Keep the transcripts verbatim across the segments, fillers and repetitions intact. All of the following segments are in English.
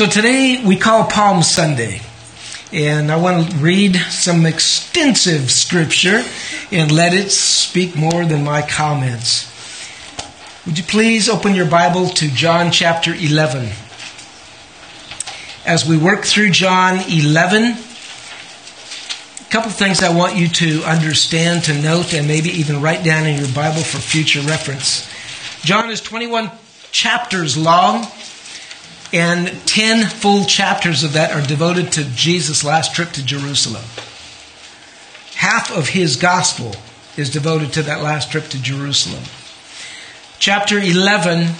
So today we call Palm Sunday, and I want to read some extensive scripture and let it speak more than my comments. Would you please open your Bible to John chapter eleven. As we work through John eleven, a couple of things I want you to understand, to note, and maybe even write down in your Bible for future reference. John is twenty-one chapters long, and ten full chapters of that are devoted to Jesus' last trip to Jerusalem. Half of his gospel is devoted to that last trip to Jerusalem. Chapter eleven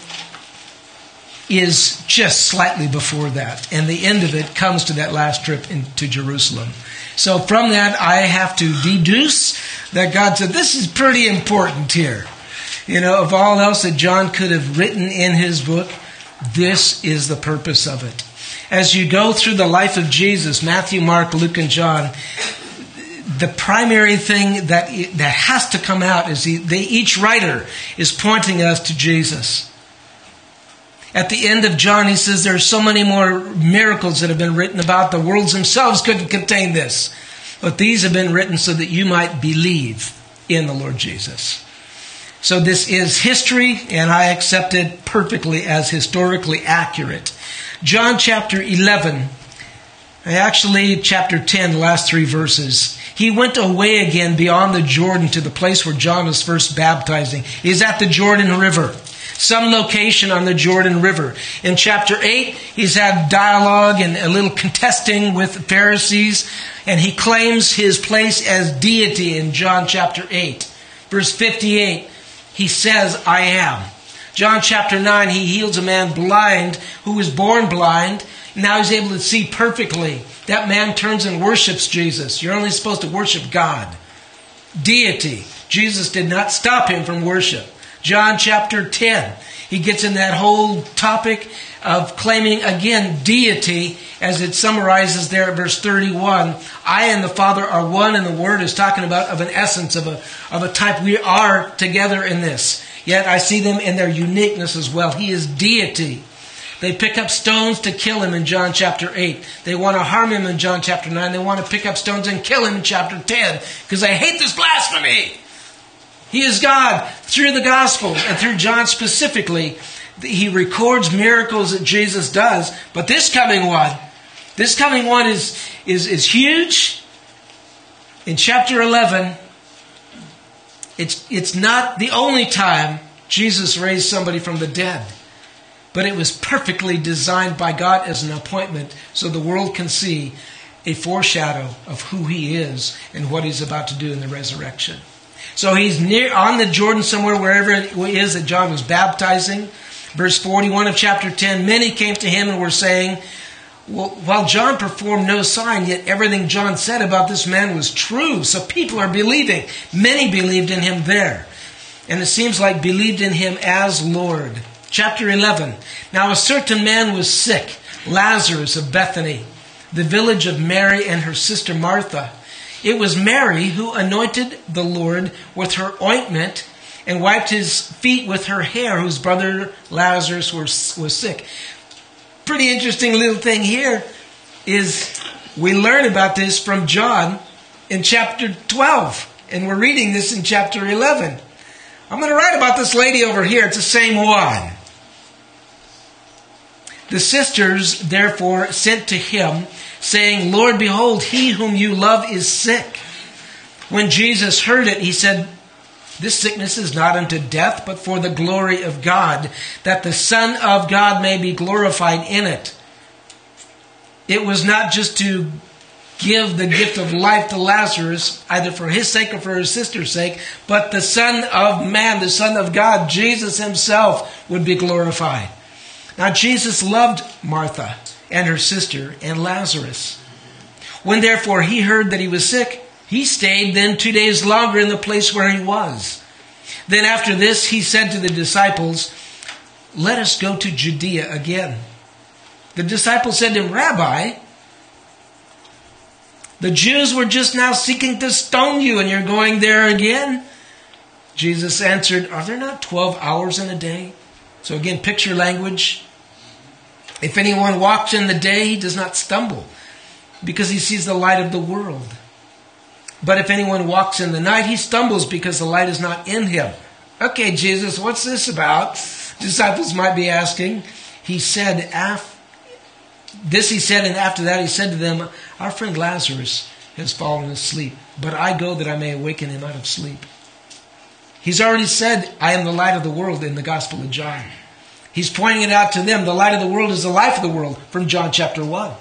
is just slightly before that, and the end of it comes to that last trip into Jerusalem. So from that, I have to deduce that God said, this is pretty important here. You know, of all else that John could have written in his book, this is the purpose of it. As you go through the life of Jesus, Matthew, Mark, Luke, and John, the primary thing that that has to come out is he, they, each writer is pointing us to Jesus. At the end of John, he says there are so many more miracles that have been written about. The worlds themselves couldn't contain this. But these have been written so that you might believe in the Lord Jesus. So this is history, and I accept it perfectly as historically accurate. John chapter eleven, actually chapter ten, the last three verses. He went away again beyond the Jordan to the place where John was first baptizing. He's at the Jordan River, some location on the Jordan River. In chapter eight, he's had dialogue and a little contesting with the Pharisees, and he claims his place as deity in John chapter eight. Verse fifty-eight. He says, I am. John chapter nine, he heals a man blind who was born blind. Now he's able to see perfectly. That man turns and worships Jesus. You're only supposed to worship God. Deity. Jesus did not stop him from worship. John chapter ten, he gets in that whole topic of claiming again deity, as it summarizes there at verse thirty-one. I and the Father are one, and the Word is talking about of an essence, of a of a type. We are together in this. Yet I see them in their uniqueness as well. He is deity. They pick up stones to kill him in John chapter eight. They want to harm him in John chapter nine. They want to pick up stones and kill him in chapter ten because they hate this blasphemy. He is God. Through the gospel and through John specifically, he records miracles that Jesus does. But this coming one, this coming one is, is, is huge. In chapter eleven, it's, it's not the only time Jesus raised somebody from the dead. But it was perfectly designed by God as an appointment so the world can see a foreshadow of who he is and what he's about to do in the resurrection. So he's near on the Jordan somewhere, wherever it is that John was baptizing. Verse forty-one of chapter ten, many came to him and were saying, well, while John performed no sign, yet everything John said about this man was true. So people are believing. Many believed in him there. And it seems like believed in him as Lord. Chapter eleven, now a certain man was sick, Lazarus of Bethany, the village of Mary and her sister Martha. It was Mary who anointed the Lord with her ointment and wiped his feet with her hair, whose brother Lazarus was, was sick. Pretty interesting little thing here is we learn about this from John in chapter twelve. And we're reading this in chapter eleven. I'm going to write about this lady over here. It's the same one. The sisters, therefore, sent to him, saying, Lord, behold, he whom you love is sick. When Jesus heard it, he said, this sickness is not unto death, but for the glory of God, that the Son of God may be glorified in it. It was not just to give the gift of life to Lazarus, either for his sake or for his sister's sake, but the Son of Man, the Son of God, Jesus himself, would be glorified. Now Jesus loved Martha and her sister and Lazarus. When therefore he heard that he was sick, he stayed then two days longer in the place where he was. Then after this he said to the disciples, let us go to Judea again. The disciples said to him, Rabbi, the Jews were just now seeking to stone you, and you're going there again? Jesus answered, are there not twelve hours in a day? So again, picture language. If anyone walks in the day, he does not stumble, because he sees the light of the world. But if anyone walks in the night, he stumbles because the light is not in him. Okay, Jesus, what's this about? Disciples might be asking. He said, af- this he said, and after that he said to them, our friend Lazarus has fallen asleep, but I go that I may awaken him out of sleep. He's already said, I am the light of the world in the Gospel of John. He's pointing it out to them. The light of the world is the life of the world from John chapter one.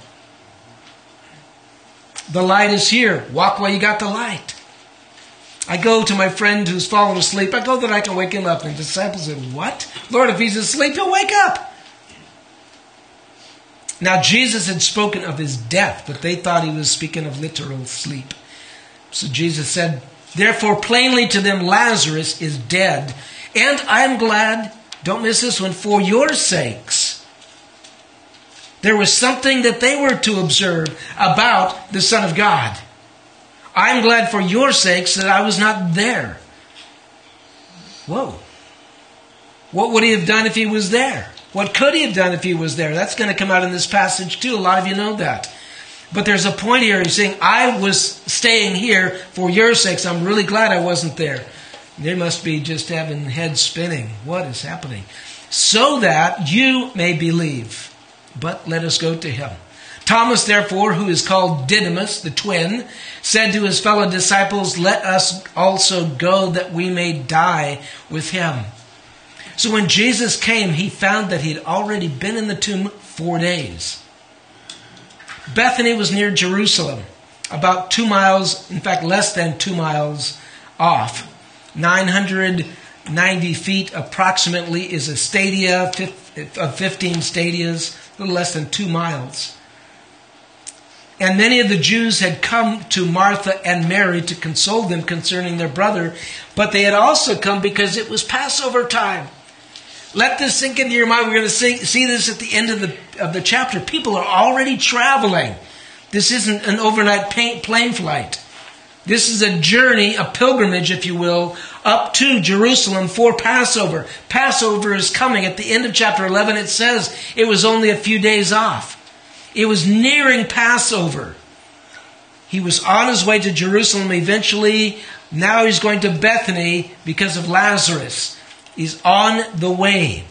The light is here. Walk while you got the light. I go to my friend who's fallen asleep. I go that I can wake him up. And the disciples said, what? Lord, if he's asleep, he'll wake up. Now, Jesus had spoken of his death, but they thought he was speaking of literal sleep. So Jesus said, therefore, plainly to them, Lazarus is dead. And I am glad, don't miss this one, for your sakes. There was something that they were to observe about the Son of God. I'm glad for your sakes that I was not there. Whoa. What would he have done if he was there? What could he have done if he was there? That's going to come out in this passage too. A lot of you know that. But there's a point here. He's saying, I was staying here for your sakes. I'm really glad I wasn't there. They must be just having heads spinning. What is happening? So that you may believe. But let us go to him. Thomas, therefore, who is called Didymus, the twin, said to his fellow disciples, let us also go that we may die with him. So when Jesus came, he found that he had already been in the tomb four days. Bethany was near Jerusalem, about two miles, in fact, less than two miles off. nine hundred ninety feet approximately is a stadia of fifteen stadias, a little less than two miles. And many of the Jews had come to Martha and Mary to console them concerning their brother, but they had also come because it was Passover time. Let this sink into your mind. We're going to see, see this at the end of the of the chapter. People are already traveling. This isn't an overnight plane flight. This is a journey, a pilgrimage, if you will, up to Jerusalem for Passover. Passover is coming. At the end of chapter eleven, it says it was only a few days off. It was nearing Passover. He was on his way to Jerusalem eventually. Now he's going to Bethany because of Lazarus. He's on the way.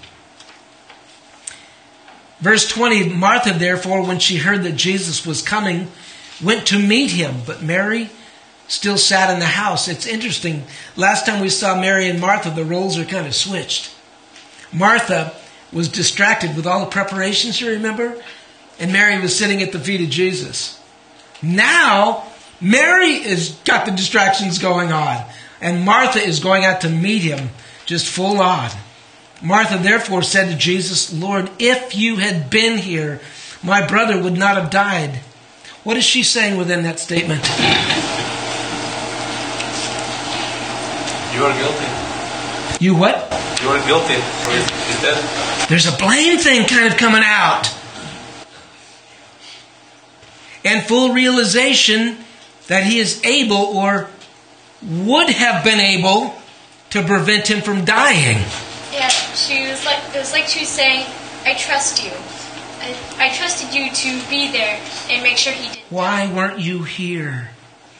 Verse twenty, Martha, therefore, when she heard that Jesus was coming, went to meet him. But Mary still sat in the house. It's interesting. Last time we saw Mary and Martha, the roles are kind of switched. Martha was distracted with all the preparations, you remember? And Mary was sitting at the feet of Jesus. Now, Mary has got the distractions going on. And Martha is going out to meet him, just full on. Martha therefore said to Jesus, Lord, if you had been here, my brother would not have died. What is she saying within that statement? You are guilty. You what? You are guilty. He's dead. There's a blame thing kind of coming out. And full realization that he is able or would have been able to prevent him from dying. Yeah, she was like, it was like she was saying, I trust you. I, I trusted you to be there and make sure he did. Why weren't you here?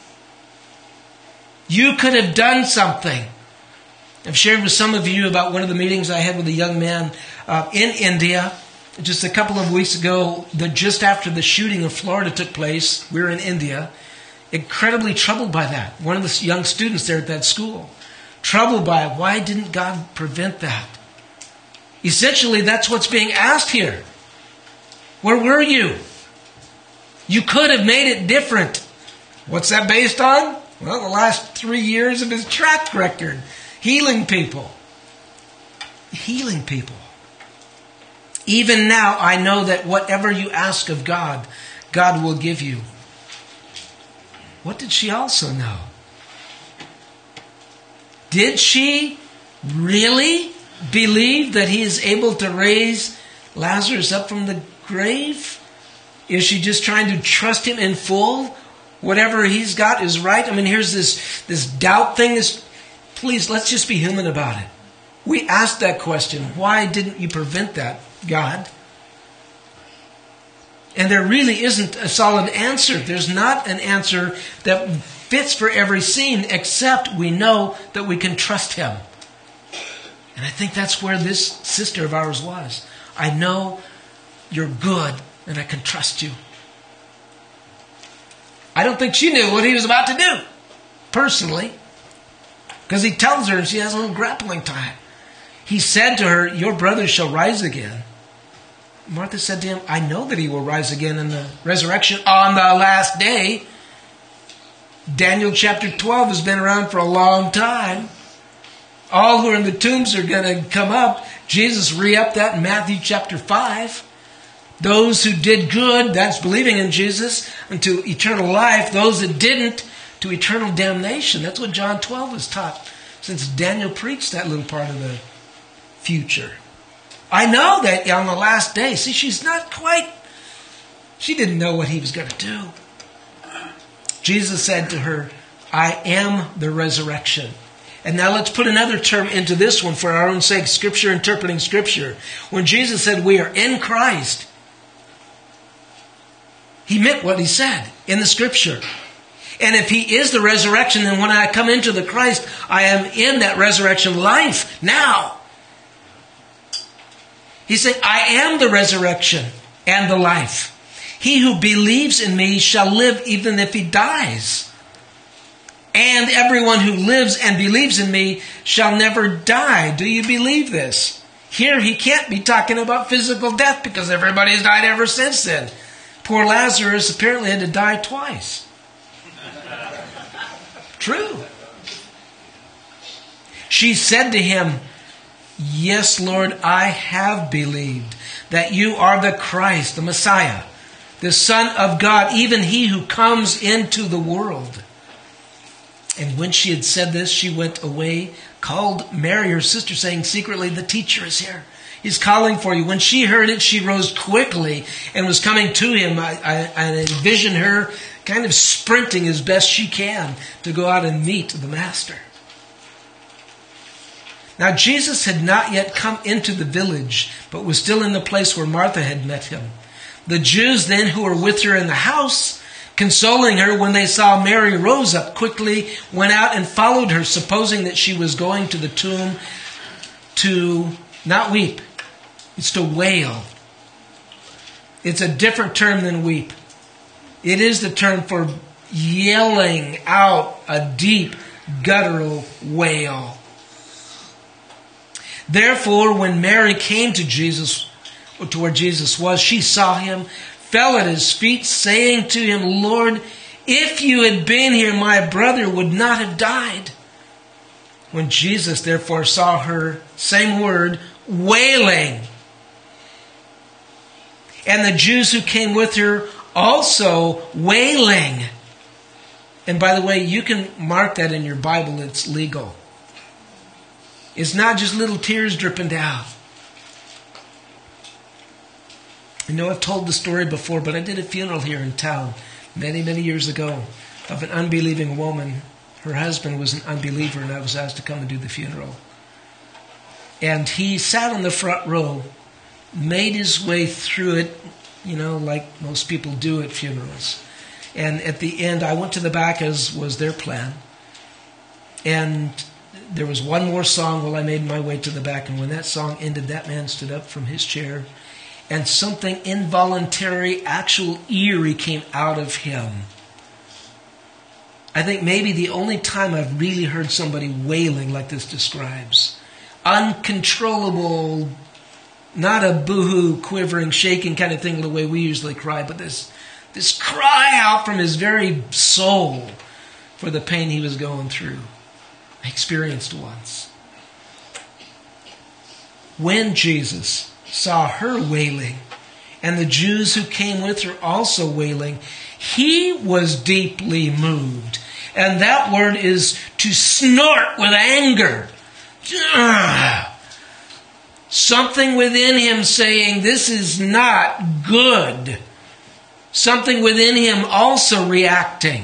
You could have done something. I've shared with some of you about one of the meetings I had with a young man uh, in India just a couple of weeks ago, that just after the shooting of Florida took place. We were in India, incredibly troubled by that. One of the young students there at that school, troubled by it. Why didn't God prevent that? Essentially, that's what's being asked here. Where were you? You could have made it different. What's that based on? Well, the last three years of his track record. Healing people. Healing people. Even now, I know that whatever you ask of God, God will give you. What did she also know? Did she really believe that he is able to raise Lazarus up from the grave? Is she just trying to trust him in full? Whatever he's got is right? I mean, here's this, this doubt thing. This, please, let's just be human about it. We asked that question. Why didn't you prevent that, God? And there really isn't a solid answer. There's not an answer that fits for every scene, except we know that we can trust him. And I think that's where this sister of ours was. I know you're good and I can trust you. I don't think she knew what he was about to do, personally. Because he tells her and she has a little grappling time. He said to her, your brother shall rise again. Martha said to him, I know that he will rise again in the resurrection on the last day. Daniel chapter twelve has been around for a long time. All who are in the tombs are going to come up. Jesus re-upped that in Matthew chapter five. Those who did good, that's believing in Jesus, unto eternal life. Those that didn't, to eternal damnation. That's what John twelve has taught since Daniel preached that little part of the future. I know that on the last day, see, she's not quite, she didn't know what he was going to do. Jesus said to her, I am the resurrection. And now let's put another term into this one for our own sake, Scripture interpreting Scripture. When Jesus said we are in Christ, he meant what he said in the Scripture. And if he is the resurrection, then when I come into the Christ, I am in that resurrection life now. He said, I am the resurrection and the life. He who believes in me shall live even if he dies. And everyone who lives and believes in me shall never die. Do you believe this? Here he can't be talking about physical death because everybody has died ever since then. Poor Lazarus apparently had to die twice. True. She said to him, yes, Lord, I have believed that you are the Christ, the Messiah, the Son of God, even he who comes into the world. And when she had said this, she went away, called Mary, her sister, saying secretly, the teacher is here. He's calling for you. When she heard it, she rose quickly and was coming to him. I, I, I envision her kind of sprinting as best she can to go out and meet the Master. Now, Jesus had not yet come into the village, but was still in the place where Martha had met him. The Jews then who were with her in the house, consoling her when they saw Mary, rose up quickly, went out and followed her, supposing that she was going to the tomb to not weep. It's to wail. It's a different term than weep. It is the term for yelling out a deep, guttural wail. Therefore, when Mary came to Jesus, to where Jesus was, she saw him, fell at his feet, saying to him, Lord, if you had been here, my brother would not have died. When Jesus therefore saw her, same word, wailing, and the Jews who came with her also wailing. And by the way, you can mark that in your Bible, it's legal. It's not just little tears dripping down. I know I've told the story before, but I did a funeral here in town many, many years ago of an unbelieving woman. Her husband was an unbeliever, and I was asked to come and do the funeral. And he sat on the front row, made his way through it, you know, like most people do at funerals. And at the end, I went to the back, as was their plan. And there was one more song while I made my way to the back. And when that song ended, that man stood up from his chair. And something involuntary, actual eerie came out of him. I think maybe the only time I've really heard somebody wailing like this describes. Uncontrollable, not a boo-hoo, quivering, shaking kind of thing the way we usually cry, but this, this cry out from his very soul for the pain he was going through. I experienced once. When Jesus saw her wailing, and the Jews who came with her also wailing, he was deeply moved. And that word is to snort with anger. Something within him saying, this is not good. Something within him also reacting.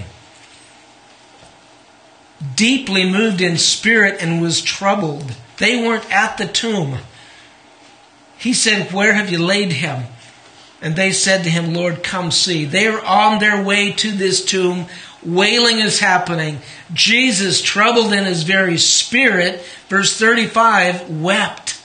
Deeply moved in spirit and was troubled. They weren't at the tomb. He said, where have you laid him? And they said to him, Lord, come see. They're on their way to this tomb. Wailing is happening. Jesus, troubled in his very spirit, verse thirty-five, wept.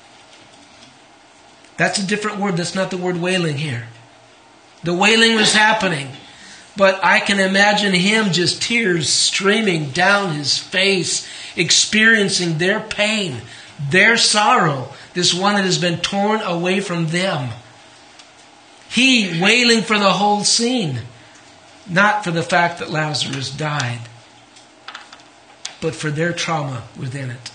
That's a different word. That's not the word wailing here. The wailing was happening. But I can imagine him just tears streaming down his face, experiencing their pain, their sorrow, this one that has been torn away from them. He wailing for the whole scene, not for the fact that Lazarus died, but for their trauma within it.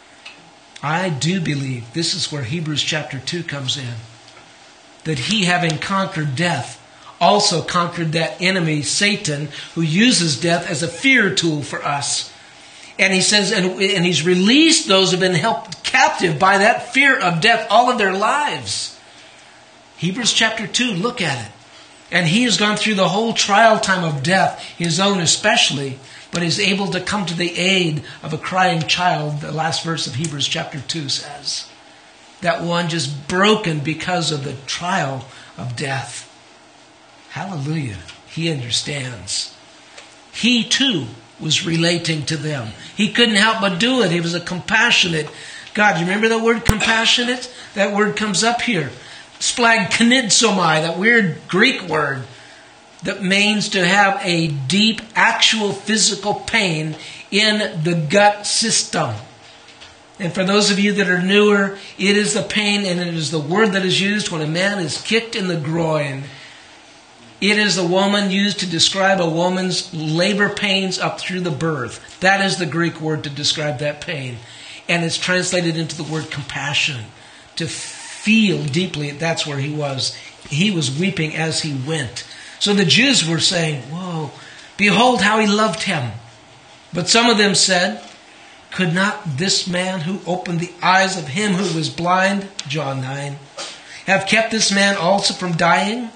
I do believe this is where Hebrews chapter two comes in. That he, having conquered death, also conquered that enemy, Satan, who uses death as a fear tool for us. And he says, and, and he's released those who have been held captive by that fear of death all of their lives. Hebrews chapter two, look at it. And he has gone through the whole trial time of death, his own especially, but is able to come to the aid of a crying child, the last verse of Hebrews chapter two says. That one just broken because of the trial of death. Hallelujah. He understands. He too was relating to them. He couldn't help but do it. He was a compassionate God. You remember the word compassionate? That word comes up here. Splagknidsomai, that weird Greek word that means to have a deep, actual physical pain in the gut system. And for those of you that are newer, it is the pain, and it is the word that is used when a man is kicked in the groin. It is the woman used to describe a woman's labor pains up through the birth. That is the Greek word to describe that pain. And it's translated into the word compassion. To feel deeply, that's where he was. He was weeping as he went. So the Jews were saying, whoa, behold how he loved him. But some of them said, could not this man who opened the eyes of him who was blind, John nine, have kept this man also from dying?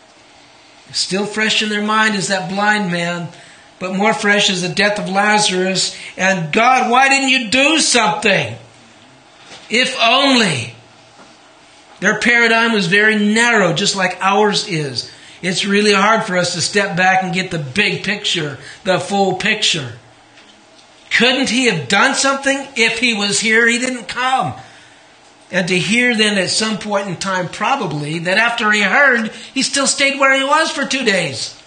Still fresh in their mind is that blind man, but more fresh is the death of Lazarus. And God, why didn't you do something? If only. Their paradigm was very narrow, just like ours is. It's really hard for us to step back and get the big picture, the full picture. Couldn't he have done something? If he was here, he didn't come. And to hear then at some point in time, probably, that after he heard, he still stayed where he was for two days.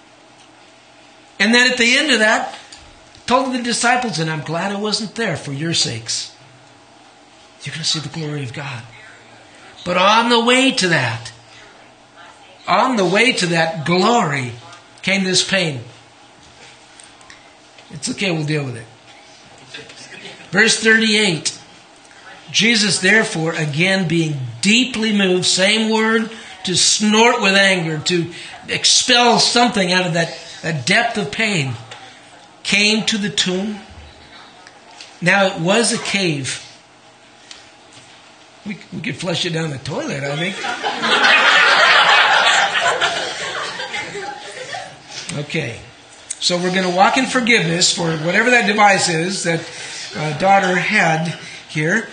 And then at the end of that, told the disciples, and I'm glad I wasn't there for your sakes. You're going to see the glory of God. But on the way to that, on the way to that glory, came this pain. It's okay, we'll deal with it. Verse thirty-eight. Jesus, therefore, again being deeply moved, same word, to snort with anger, to expel something out of that, that depth of pain, came to the tomb. Now it was a cave. We, we could flush it down the toilet, I think. Okay. So we're going to walk in forgiveness for whatever that device is that uh, daughter had here.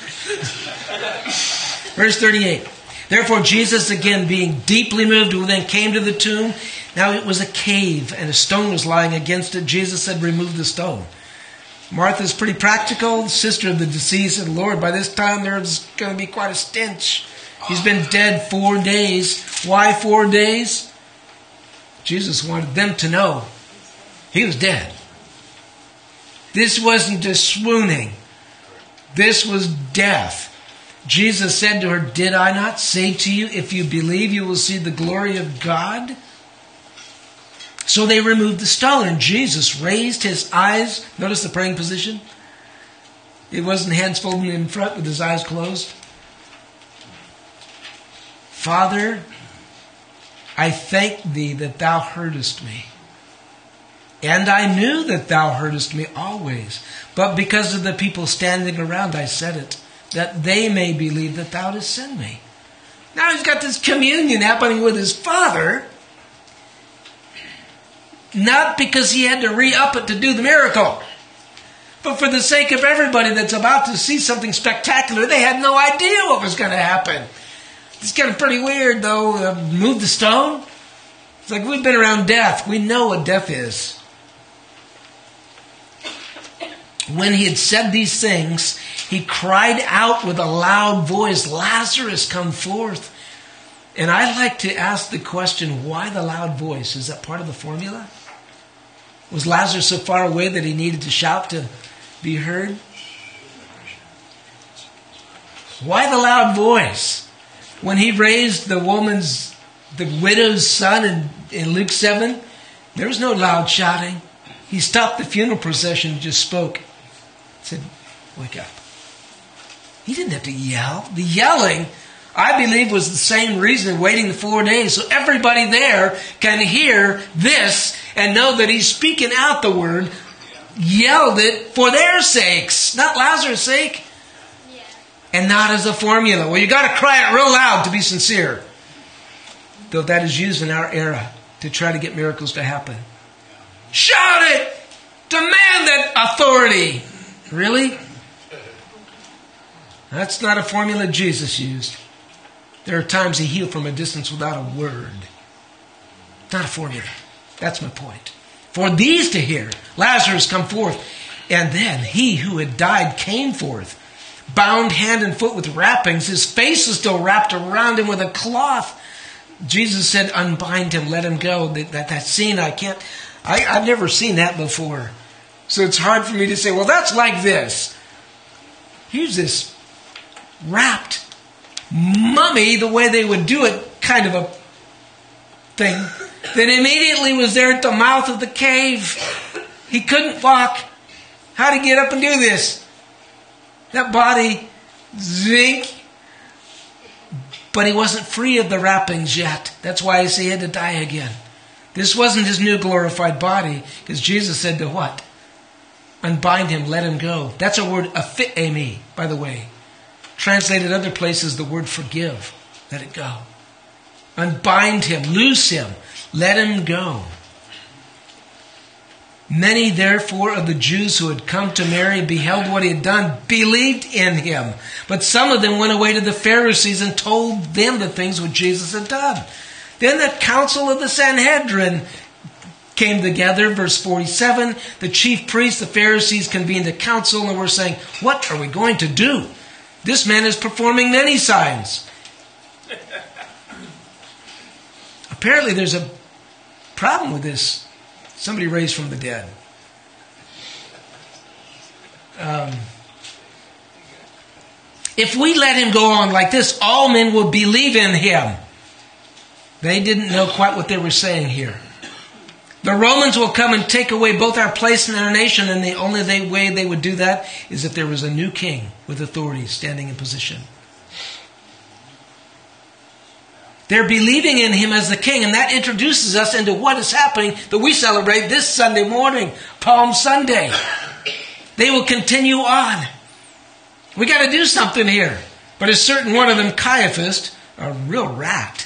Verse thirty-eight. Therefore Jesus, again being deeply moved, then came to the tomb. Now it was a cave, and a stone was lying against it. Jesus said, remove the stone. Martha's pretty practical. The sister of the deceased said, Lord, by this time there's going to be quite a stench. He's been dead four days. Why four days? Jesus wanted them to know he was dead. This wasn't just swooning. This was death. Jesus said to her, did I not say to you, if you believe, you will see the glory of God? So they removed the stone, and Jesus raised his eyes. Notice the praying position. It wasn't hands folded in front with his eyes closed. Father, I thank thee that thou heardest me. And I knew that thou heardest me always. But because of the people standing around, I said it, that they may believe that thou didst send me. Now he's got this communion happening with his Father. Not because he had to re-up it to do the miracle, but for the sake of everybody that's about to see something spectacular. They had no idea what was going to happen. It's kind of pretty weird, though. Uh, move the stone? It's like we've been around death. We know what death is. When he had said these things, he cried out with a loud voice, Lazarus, come forth. And I like to ask the question, why the loud voice? Is that part of the formula? Was Lazarus so far away that he needed to shout to be heard? Why the loud voice? When he raised the woman's, the widow's son in, in Luke seven, there was no loud shouting. He stopped the funeral procession and just spoke. Said, wake up. He didn't have to yell. The yelling, I believe, was the same reason, waiting the four days. So everybody there can hear this and know that he's speaking out the word, yelled it for their sakes, not Lazarus' sake. Yeah. And not as a formula. Well, you got to cry it real loud to be sincere. Though that is used in our era to try to get miracles to happen. Shout it! Demand that authority. Really? That's not a formula Jesus used. There are times he healed from a distance without a word. Not a formula. That's my point. For these to hear, Lazarus come forth. And then he who had died came forth, bound hand and foot with wrappings. His face was still wrapped around him with a cloth. Jesus said, unbind him, let him go. That, that, that scene, I can't, I, I've never seen that before. So it's hard for me to say, well, that's like this. Here's this wrapped mummy, the way they would do it, kind of a thing, that immediately was there at the mouth of the cave. He couldn't walk. How did he get up and do this? That body, zinc. But he wasn't free of the wrappings yet. That's why I say he had to die again. This wasn't his new glorified body, because Jesus said to what? Unbind him, let him go. That's a word, aphiemi, by the way. Translated other places, the word forgive. Let it go. Unbind him, loose him, let him go. Many, therefore, of the Jews who had come to Mary and beheld what he had done, believed in him. But some of them went away to the Pharisees and told them the things which Jesus had done. Then the council of the Sanhedrin came together, verse forty-seven. The chief priests, the Pharisees, convened a council and were saying, what are we going to do? This man is performing many signs. Apparently there's a problem with this. Somebody raised from the dead. Um, if we let him go on like this, all men will believe in him. They didn't know quite what they were saying here. The Romans will come and take away both our place and our nation, and the only way they would do that is if there was a new king with authority standing in position. They're believing in him as the king, and that introduces us into what is happening that we celebrate this Sunday morning, Palm Sunday. They will continue on. We got to do something here. But a certain one of them, Caiaphas, a real rat,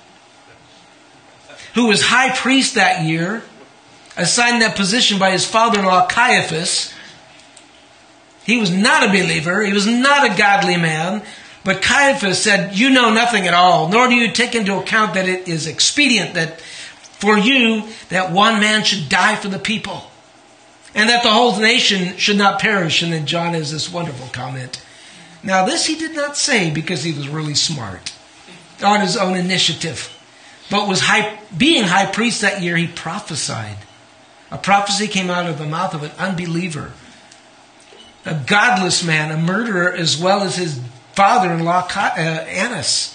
who was high priest that year, assigned that position by his father-in-law Caiaphas. He was not a believer. He was not a godly man. But Caiaphas said, you know nothing at all, nor do you take into account that it is expedient that for you that one man should die for the people, and that the whole nation should not perish. And then John has this wonderful comment. Now this he did not say because he was really smart on his own initiative, but was high, being high priest that year, he prophesied. A prophecy came out of the mouth of an unbeliever, a godless man, a murderer, as well as his father-in-law Annas.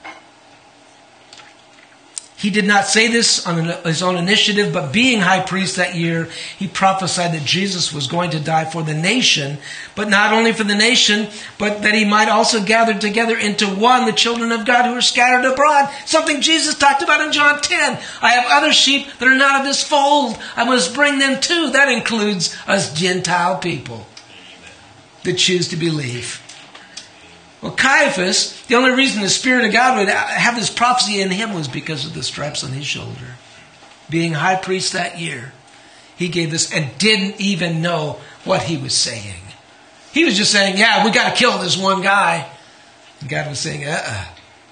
He did not say this on his own initiative, but being high priest that year, he prophesied that Jesus was going to die for the nation, but not only for the nation, but that he might also gather together into one the children of God who are scattered abroad. Something Jesus talked about in John ten. I have other sheep that are not of this fold. I must bring them too. That includes us Gentile people that choose to believe. Well, Caiaphas, the only reason the Spirit of God would have this prophecy in him was because of the stripes on his shoulder. Being high priest that year, he gave this and didn't even know what he was saying. He was just saying, yeah, we got to kill this one guy. And God was saying, uh-uh.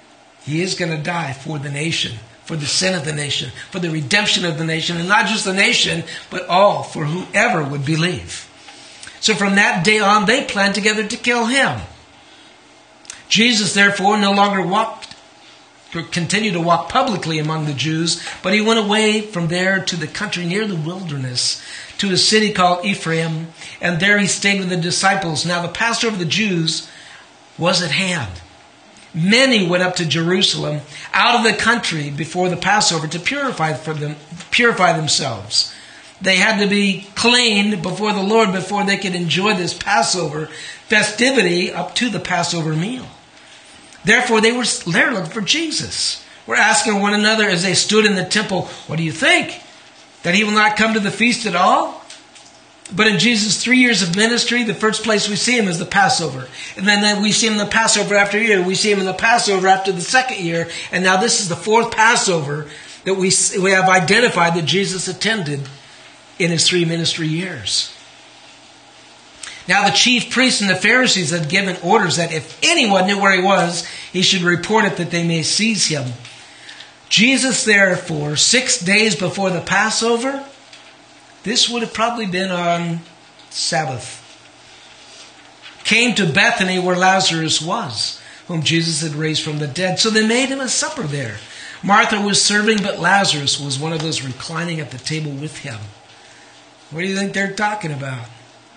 He is going to die for the nation, for the sin of the nation, for the redemption of the nation, and not just the nation, but all, for whoever would believe. So from that day on, they planned together to kill him. Jesus, therefore, no longer walked, or continued to walk publicly among the Jews, but he went away from there to the country near the wilderness, to a city called Ephraim, and there he stayed with the disciples. Now the Passover of the Jews was at hand. Many went up to Jerusalem out of the country before the Passover to purify for them, purify themselves. They had to be cleaned before the Lord before they could enjoy this Passover festivity up to the Passover meal. Therefore, they were there looking for Jesus. We're asking one another as they stood in the temple, what do you think? That he will not come to the feast at all? But in Jesus' three years of ministry, the first place we see him is the Passover. And then we see him in the Passover after a year. We see him in the Passover after the second year. And now this is the fourth Passover that we, we have identified that Jesus attended in his three ministry years. Now the chief priests and the Pharisees had given orders that if anyone knew where he was, he should report it that they may seize him. Jesus, therefore, six days before the Passover, this would have probably been on Sabbath, came to Bethany where Lazarus was, whom Jesus had raised from the dead. So they made him a supper there. Martha was serving, but Lazarus was one of those reclining at the table with him. What do you think they're talking about?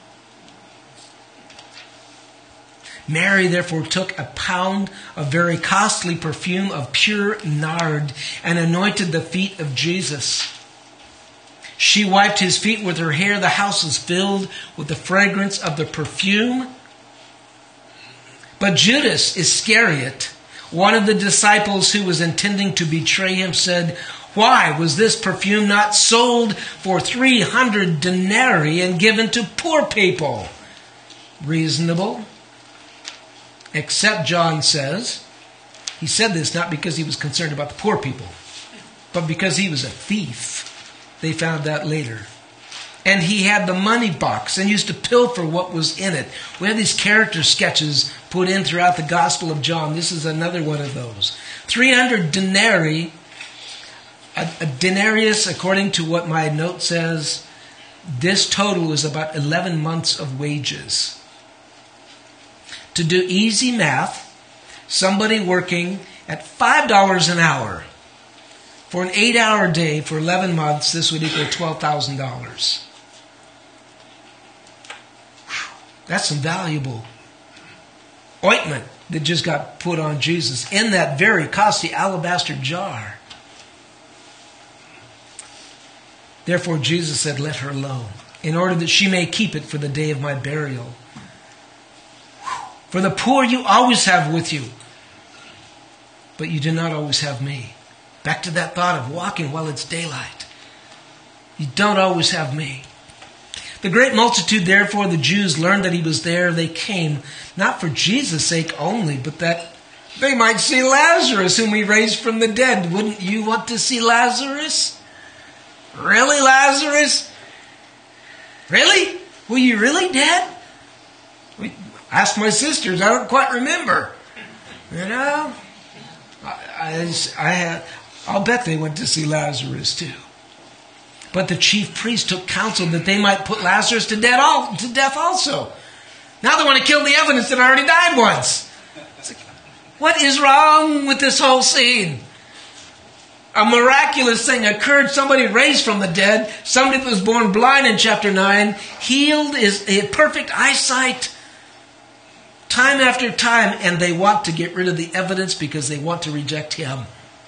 Mary therefore took a pound of very costly perfume of pure nard and anointed the feet of Jesus. She wiped his feet with her hair. The house was filled with the fragrance of the perfume. But Judas Iscariot, one of the disciples who was intending to betray him, said, "Why was this perfume not sold for three hundred denarii and given to poor people?" Reasonable. Except John says, he said this not because he was concerned about the poor people, but because he was a thief. They found that later. And he had the money box and used to pilfer what was in it. We have these character sketches put in throughout the Gospel of John. This is another one of those. three hundred denarii. A, a denarius, according to what my note says, this total is about eleven months of wages. To do easy math, somebody working at five dollars an hour for an eight-hour day for eleven months, this would equal twelve thousand dollars. That's some valuable ointment that just got put on Jesus in that very costly alabaster jar. Therefore Jesus said, "Let her alone, in order that she may keep it for the day of my burial. For the poor you always have with you, but you do not always have me." Back to that thought of walking while it's daylight. You don't always have me. The great multitude, therefore, the Jews learned that he was there. They came, not for Jesus' sake only, but that they might see Lazarus, whom he raised from the dead. Wouldn't you want to see Lazarus? Really, Lazarus? Really? Were you really dead? Ask my sisters. I don't quite remember. You know, I, I, I had, I'll bet they went to see Lazarus too. But the chief priests took counsel that they might put Lazarus to death, all, to death also. Now they want to kill the evidence that already died once. It's like, what is wrong with this whole scene? A miraculous thing occurred. Somebody raised from the dead. Somebody that was born blind in chapter nine, healed, is in perfect eyesight. Time after time, and they want to get rid of the evidence because they want to reject him.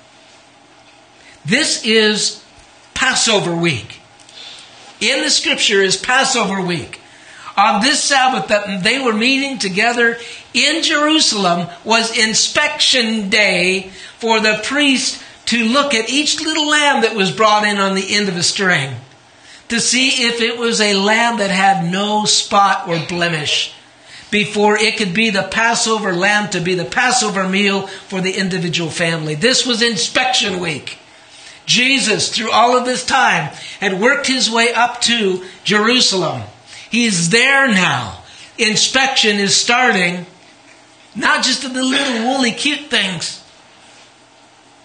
This is Passover week. In the scripture is Passover week. On this Sabbath that they were meeting together in Jerusalem was inspection day for the priest to look at each little lamb that was brought in on the end of a string to see if it was a lamb that had no spot or blemish, before it could be the Passover lamb to be the Passover meal for the individual family. This was inspection week. Jesus, through all of this time, had worked his way up to Jerusalem. He's there now. Inspection is starting, not just of the little woolly cute things,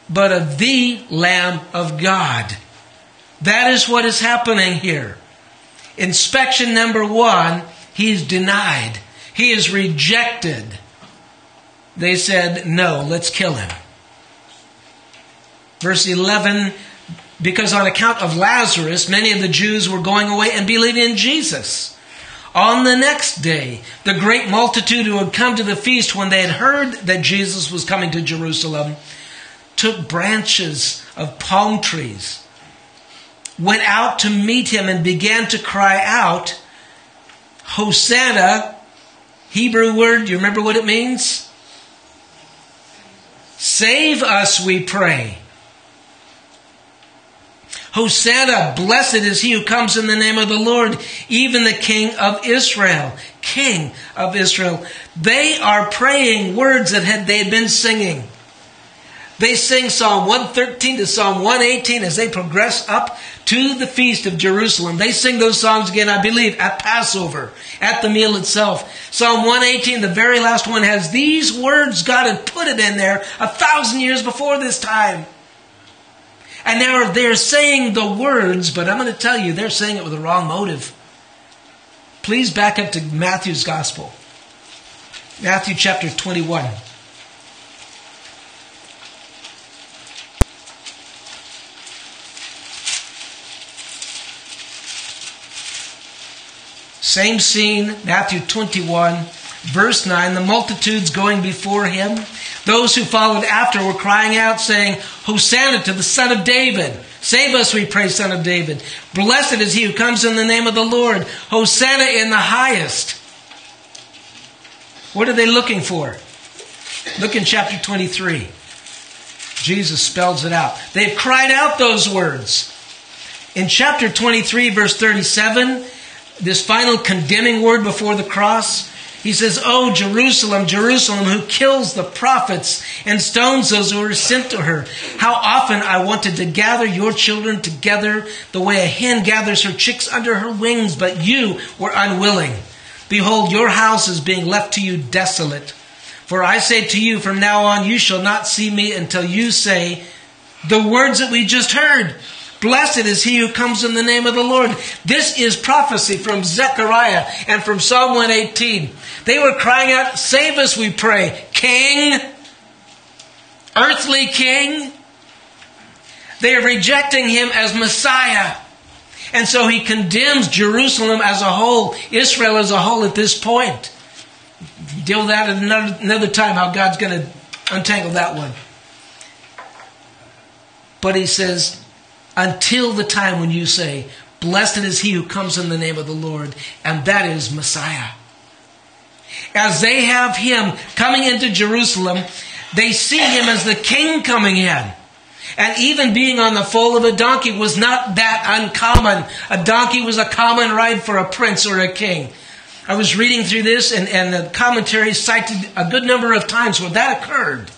but of the Lamb of God. That is what is happening here. Inspection number one, he's denied. He is rejected. They said, no, let's kill him. Verse eleven, because on account of Lazarus, many of the Jews were going away and believing in Jesus. On the next day, the great multitude who had come to the feast when they had heard that Jesus was coming to Jerusalem, took branches of palm trees, went out to meet him and began to cry out, Hosanna, Hebrew word, you remember what it means? Save us, we pray. Hosanna, blessed is he who comes in the name of the Lord, even the King of Israel. King of Israel. They are praying words that had, they had been singing. They sing Psalm one thirteen to Psalm one eighteen as they progress up to the feast of Jerusalem. They sing those songs again, I believe, at Passover, at the meal itself. Psalm one eighteen, the very last one, has these words. God had put it in there a thousand years before this time. And they're, they're saying the words, but I'm going to tell you, they're saying it with the wrong motive. Please back up to Matthew's Gospel. Matthew chapter twenty-one. Same scene, Matthew twenty-one, verse nine. The multitudes going before him. Those who followed after were crying out, saying, Hosanna to the Son of David. Save us, we pray, Son of David. Blessed is he who comes in the name of the Lord. Hosanna in the highest. What are they looking for? Look in chapter twenty-three. Jesus spells it out. They've cried out those words. In chapter twenty-three, verse thirty-seven, this final condemning word before the cross, he says, Oh, Jerusalem, Jerusalem, who kills the prophets and stones those who are sent to her. How often I wanted to gather your children together the way a hen gathers her chicks under her wings, but you were unwilling. Behold, your house is being left to you desolate. For I say to you, from now on you shall not see me until you say the words that we just heard. Blessed is he who comes in the name of the Lord. This is prophecy from Zechariah and from Psalm one eighteen. They were crying out, save us, we pray. King, earthly king. They are rejecting him as Messiah. And so he condemns Jerusalem as a whole, Israel as a whole at this point. Deal with that at another, another time, how God's going to untangle that one. But he says, until the time when you say, blessed is he who comes in the name of the Lord, and that is Messiah. As they have him coming into Jerusalem, they see him as the king coming in. And even being on the foal of a donkey was not that uncommon. A donkey was a common ride for a prince or a king. I was reading through this, and, and the commentary cited a good number of times where that occurred.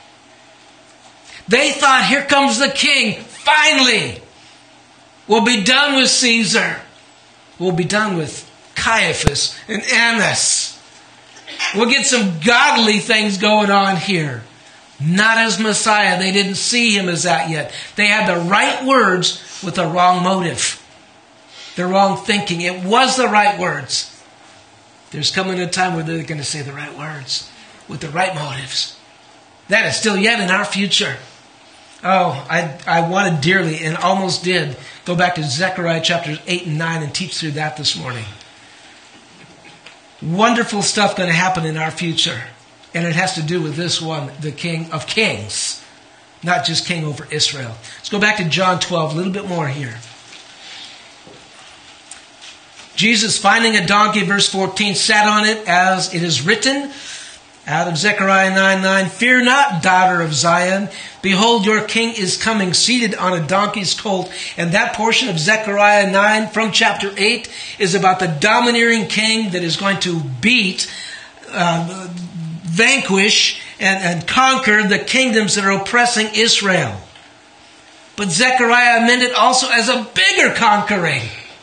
They thought, here comes the king. Finally, we'll be done with Caesar. We'll be done with Caiaphas and Annas. We'll get some godly things going on here. Not as Messiah. They didn't see him as that yet. They had the right words with the wrong motive. The wrong thinking. It was the right words. There's coming a time where they're going to say the right words with the right motives. That is still yet in our future. Oh, I I wanted dearly and almost did go back to Zechariah chapters eight and nine and teach through that this morning. Wonderful stuff going to happen in our future. And it has to do with this one, the King of Kings. Not just king over Israel. Let's go back to John twelve, a little bit more here. Jesus, finding a donkey, verse fourteen, sat on it as it is written, out of Zechariah nine nine, fear not, daughter of Zion. Behold, your king is coming, seated on a donkey's colt. And that portion of Zechariah nine from chapter eight is about the domineering king that is going to beat, uh, vanquish, and, and conquer the kingdoms that are oppressing Israel. But Zechariah meant it also as a bigger conquering.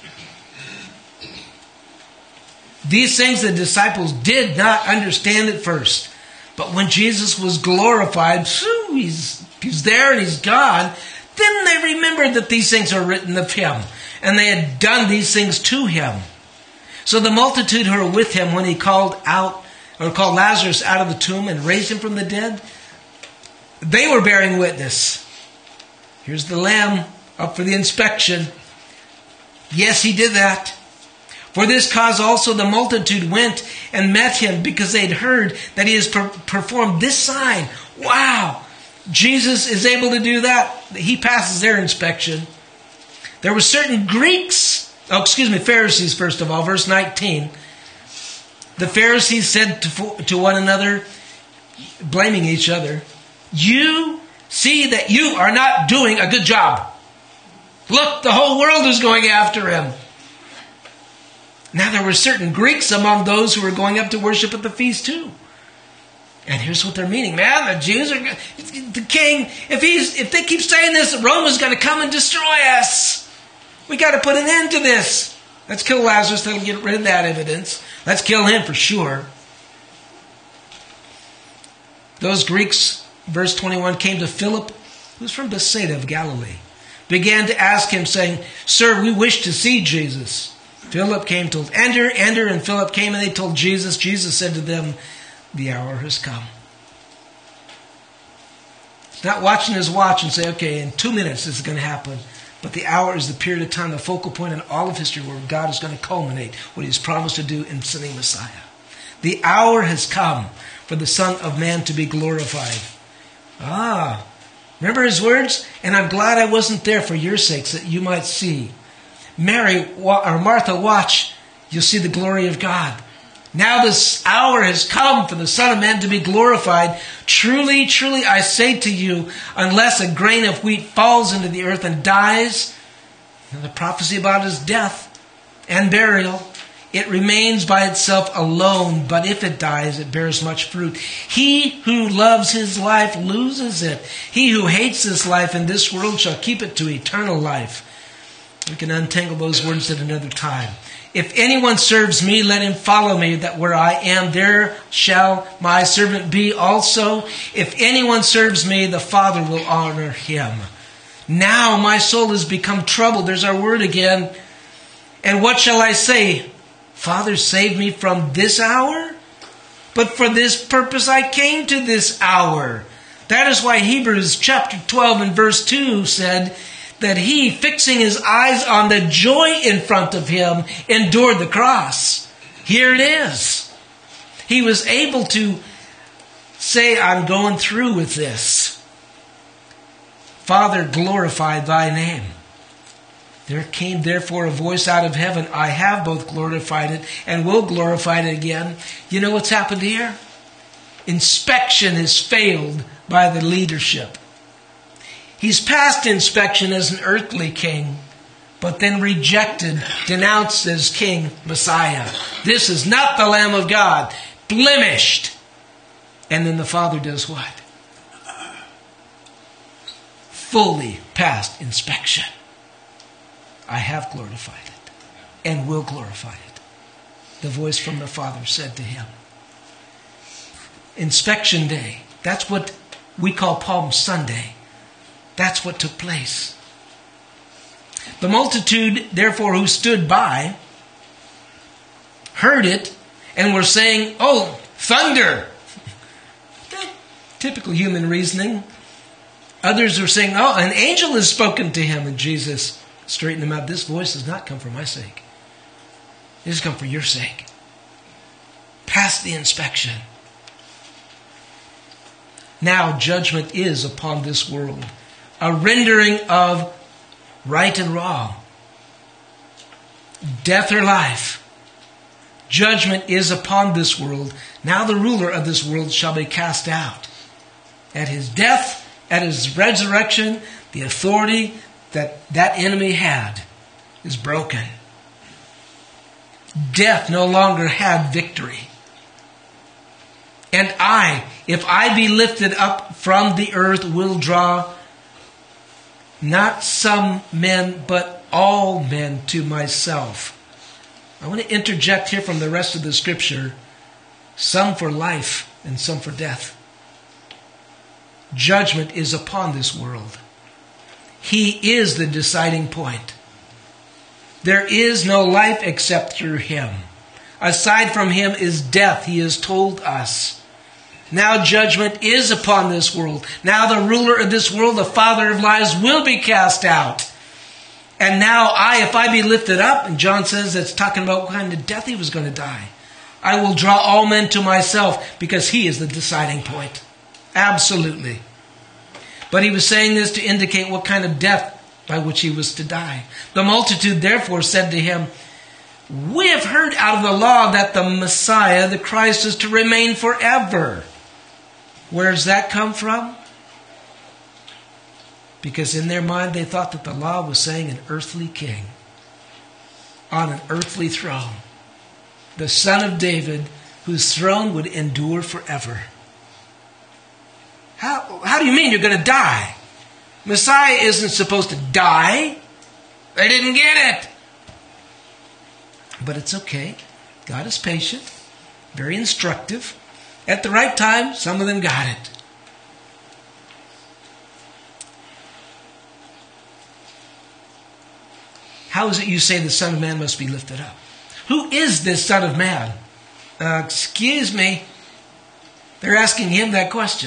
These things the disciples did not understand at first. But when Jesus was glorified, he's He's there and he's gone. Then they remembered that these things are written of him, and they had done these things to him. So the multitude who were with him when he called out, or called Lazarus out of the tomb and raised him from the dead, they were bearing witness. Here's the lamb up for the inspection. Yes, he did that. For this cause also the multitude went and met him, because they had heard that he has per- performed this sign. Wow! Jesus is able to do that. He passes their inspection. There were certain Greeks, oh, excuse me, Pharisees first of all, verse nineteen. The Pharisees said to, to one another, blaming each other, "You see that you are not doing a good job. Look, the whole world is going after him." Now there were certain Greeks among those who were going up to worship at the feast too. And here's what they're meaning. Man, the Jews are, the king, if he's, if they keep saying this, Rome is going to come and destroy us. We got to put an end to this. Let's kill Lazarus. That'll get rid of that evidence. Let's kill him for sure. Those Greeks, verse twenty-one, came to Philip, who's from Bethsaida of Galilee, began to ask him, saying, "Sir, we wish to see Jesus." Philip came, told, "Enter, enter," and Philip came and they told Jesus. Jesus said to them, "The hour has come." He's not watching his watch and say, okay, in two minutes this is going to happen. But the hour is the period of time, the focal point in all of history where God is going to culminate what he's promised to do in sending Messiah. The hour has come for the Son of Man to be glorified. Ah, remember his words? "And I'm glad I wasn't there for your sakes, that you might see." Mary, or Martha, watch. You'll see the glory of God. Now this hour has come for the Son of Man to be glorified. Truly, truly, I say to you, unless a grain of wheat falls into the earth and dies, and the prophecy about his death and burial, it remains by itself alone, but if it dies, it bears much fruit. He who loves his life loses it. He who hates this life in this world shall keep it to eternal life. We can untangle those words at another time. "If anyone serves me, let him follow me, that where I am, there shall my servant be also. If anyone serves me, the Father will honor him. Now my soul has become troubled." There's our word again. "And what shall I say? Father, save me from this hour? But for this purpose I came to this hour." That is why Hebrews chapter twelve and verse two said that he, fixing his eyes on the joy in front of him, endured the cross. Here it is. He was able to say, "I'm going through with this." "Father, glorify thy name." There came therefore a voice out of heaven, "I have both glorified it and will glorify it again." You know what's happened here? Inspection has failed by the leadership. He's passed inspection as an earthly king, but then rejected, denounced as King Messiah. This is not the Lamb of God, blemished. And then the Father does what? Fully passed inspection. "I have glorified it and will glorify it," the voice from the Father said to him. Inspection day. That's what we call Palm Sunday. That's what took place. The multitude, therefore, who stood by, heard it and were saying, "Oh, thunder!" Typical human reasoning. Others were saying, "Oh, an angel has spoken to him." And Jesus straightened them out. "This voice has not come for my sake. It has come for your sake." Pass the inspection. Now judgment is upon this world. A rendering of right and wrong. Death or life. Judgment is upon this world. Now the ruler of this world shall be cast out. At his death, at his resurrection, the authority that that enemy had is broken. Death no longer had victory. "And I, if I be lifted up from the earth, will draw not some men, but all men to myself." I want to interject here from the rest of the scripture, some for life and some for death. judgment is upon this world. He is the deciding point. There is no life except through him. Aside from him is death, he has told us. Now judgment is upon this world. Now the ruler of this world, the father of lies, will be cast out. And now I, if I be lifted up, and John says it's talking about what kind of death he was going to die, I will draw all men to myself, because he is the deciding point. Absolutely. But he was saying this to indicate what kind of death by which he was to die. The multitude therefore said to him, we have heard out of the law that the Messiah, the Christ, is to remain forever. Where does that come from? Because in their mind they thought that the law was saying an earthly king on an earthly throne. The son of David, whose throne would endure forever. How, how do you mean you're going to die? Messiah isn't supposed to die. They didn't get it. But it's okay. God is patient, very instructive. At the right time, some of them got it. How is it you say the Son of Man must be lifted up? Who is this Son of Man? Uh, excuse me. They're asking him that question.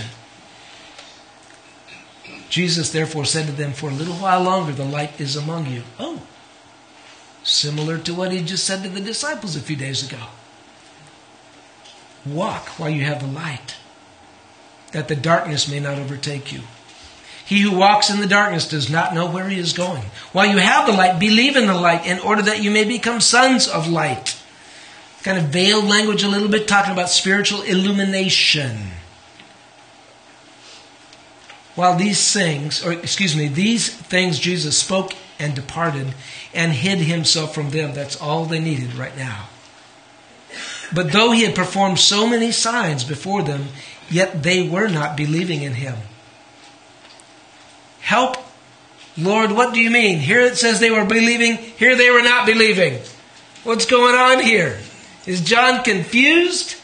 Jesus therefore said to them, for a little while longer the light is among you. Oh, similar to what he just said to the disciples a few days ago. Walk while you have the light, that the darkness may not overtake you. He who walks in the darkness does not know where he is going. While you have the light, believe in the light, in order that you may become sons of light. Kind of veiled language a little bit, talking about spiritual illumination. While these things, or excuse me, these things Jesus spoke and departed and hid himself from them. That's all they needed right now. But though he had performed so many signs before them, yet they were not believing in him. Help, Lord, what do you mean? Here it says they were believing, here they were not believing. What's going on here? Is John confused?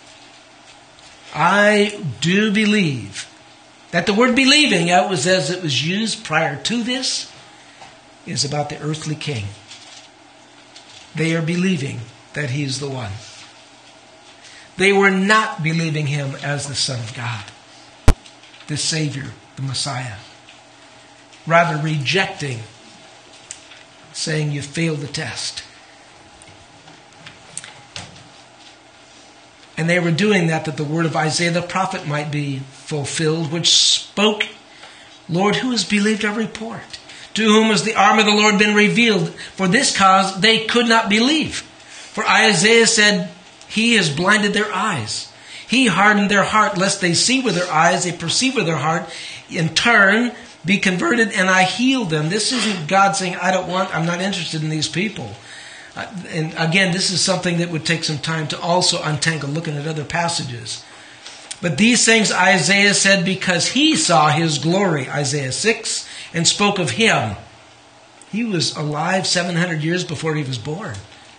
I do believe that the word believing, it was as it was used prior to this, is about the earthly king. They are believing that he is the one. They were not believing him as the Son of God, the Savior, the Messiah. Rather rejecting, saying you failed the test. And they were doing that that the word of Isaiah the prophet might be fulfilled, which spoke, Lord, who has believed our report? To whom has the arm of the Lord been revealed? For this cause they could not believe. For Isaiah said, he has blinded their eyes. He hardened their heart, lest they see with their eyes, they perceive with their heart, in turn be converted, and I heal them. This isn't God saying, I don't want, I'm not interested in these people. Uh, and again, this is something that would take some time to also untangle, looking at other passages. But these things Isaiah said because he saw his glory, Isaiah six, and spoke of him. He was alive seven hundred years before he was born.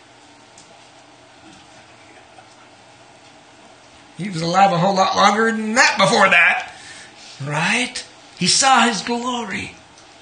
He was alive a whole lot longer than that before that. Right? He saw his glory.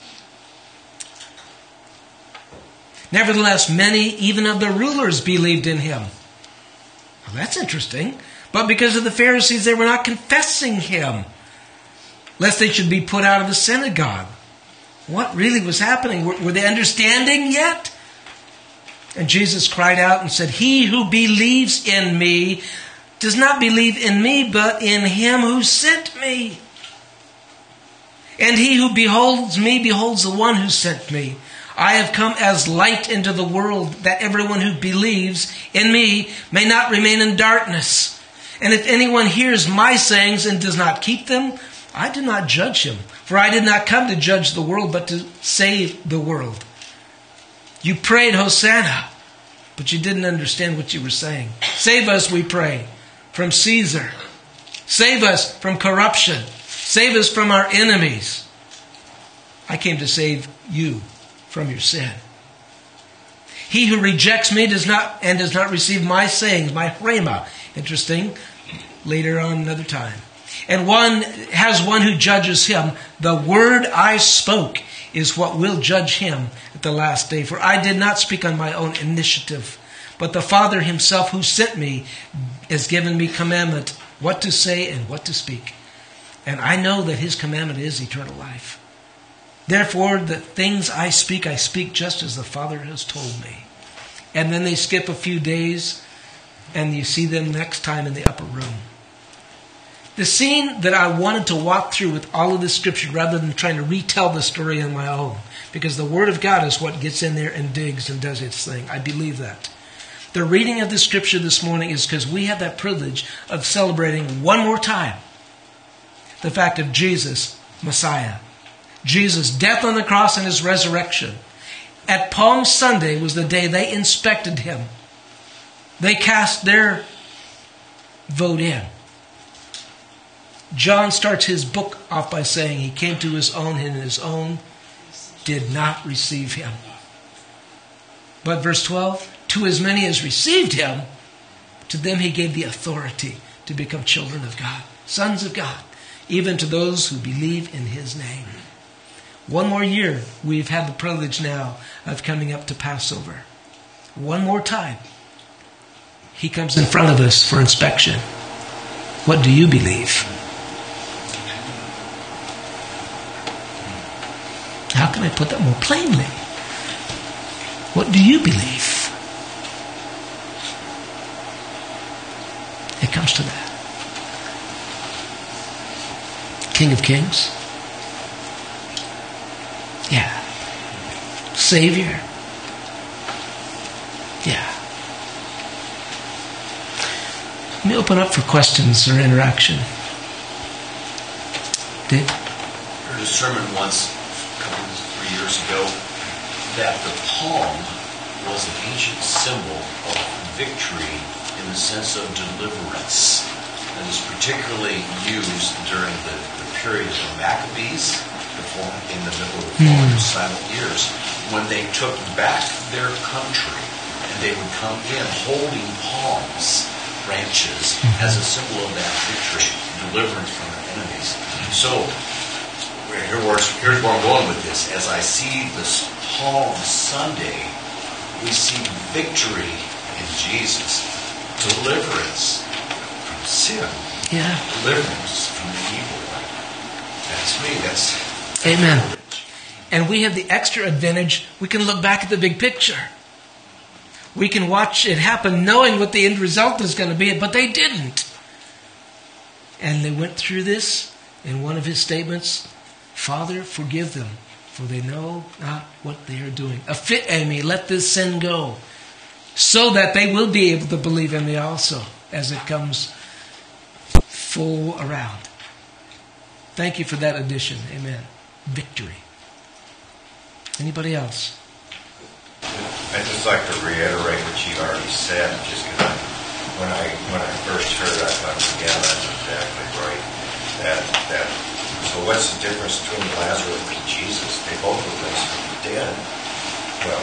Nevertheless, many, even of the rulers, believed in him. Well, that's interesting. But because of the Pharisees, they were not confessing him, lest they should be put out of the synagogue. What really was happening? Were, were they understanding yet? And Jesus cried out and said, he who believes in me does not believe in me, but in him who sent me. And he who beholds me beholds the one who sent me. I have come as light into the world, that everyone who believes in me may not remain in darkness. And if anyone hears my sayings and does not keep them, I do not judge him. For I did not come to judge the world, but to save the world. You prayed, Hosanna, but you didn't understand what you were saying. Save us, we pray, from Caesar. Save us from corruption. Save us from our enemies. I came to save you from your sin. He who rejects me does not and does not receive my sayings, my rhema. Interesting. Later on, another time. And one has one who judges him. The word I spoke is what will judge him at the last day. For I did not speak on my own initiative, but the Father himself who sent me has given me commandment what to say and what to speak. And I know that his commandment is eternal life. Therefore, the things I speak, I speak just as the Father has told me. And then they skip a few days, and you see them next time in the upper room. The scene that I wanted to walk through with all of this scripture rather than trying to retell the story on my own, because the Word of God is what gets in there and digs and does its thing. I believe that. The reading of the scripture this morning is because we have that privilege of celebrating one more time the fact of Jesus, Messiah. Jesus' death on the cross and his resurrection. At Palm Sunday was the day they inspected him. They cast their vote in. John starts his book off by saying he came to his own and his own did not receive him. But verse twelve, to as many as received him, to them he gave the authority to become children of God, sons of God, even to those who believe in his name. One more year, we've had the privilege now of coming up to Passover. One more time, he comes in front of us for inspection. What do you believe? How can I put that more plainly? What do you believe? It comes to that. King of Kings? Yeah. Savior? Yeah. Let me open up for questions or interaction. Dave? I heard a sermon once, a couple of three years ago, that the palm was an ancient symbol of victory in the sense of deliverance. And was particularly used during the, the period of Maccabees, before, in the middle of the four silent years, when they took back their country and they would come in holding palms, branches, as a symbol of that victory, deliverance from their enemies. So, here we're, here's where I'm going with this. As I see this Palm Sunday, we see victory in Jesus, deliverance from sin, Yeah. deliverance from the evil one. That's me. That's Amen. And we have the extra advantage. We can look back at the big picture. We can watch it happen knowing what the end result is going to be, but they didn't. And they went through this in one of his statements, Father, forgive them, for they know not what they are doing. Affit me, let this sin go, so that they will be able to believe in me also, as it comes full around. Thank you for that addition. Amen. Victory. Anybody else? I'd just like to reiterate what you already said, just because I, when I when I first heard it, I thought, yeah, that's exactly right. That that. So what's the difference between Lazarus and Jesus? They both were raised from the dead. Well,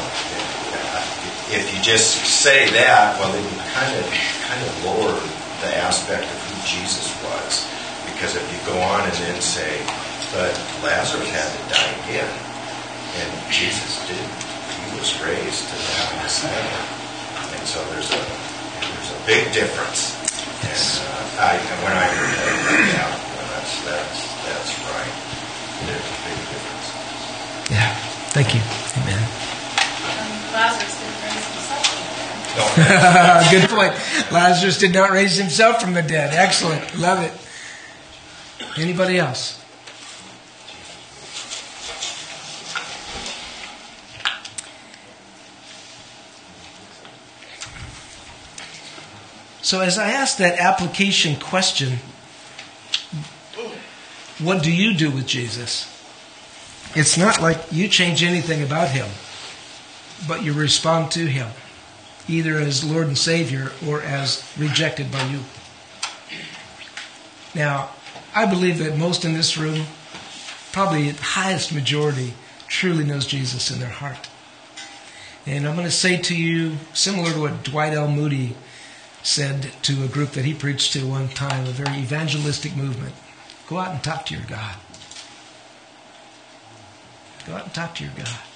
if you just say that, well, then you kind of kind of lower the aspect of who Jesus was, because if you go on and then say, but Lazarus had to die again, and Jesus didn't. He was raised to having a son, and so there's a there's a big difference. And uh, I and when I heard that, yeah, well, that's that's that's right. There's a big difference. Yeah. Thank you. Amen. Um, Lazarus didn't raise himself from the dead. No. Good point. Lazarus did not raise himself from the dead. Excellent. Love it. Anybody else? So as I ask that application question, what do you do with Jesus? It's not like you change anything about him, but you respond to him, either as Lord and Savior or as rejected by you. Now, I believe that most in this room, probably the highest majority, truly knows Jesus in their heart. And I'm going to say to you, similar to what Dwight L. Moody said to a group that he preached to one time, a very evangelistic movement. Go out and talk to your God. Go out and talk to your God.